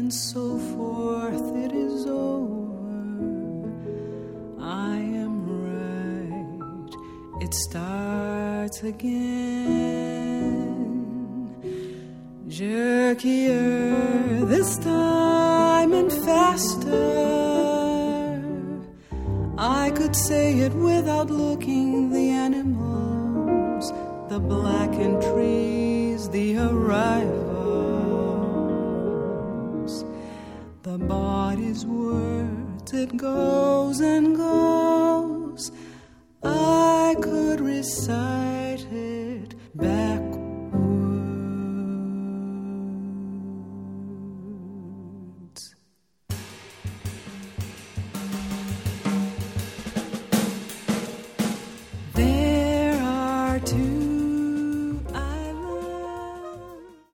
and so forth, it is over. I am right, it starts again. Jerkier this time and faster. I could say it without looking. The animals, the blackened trees, the arrivals, the body's words, it goes and goes. I could recite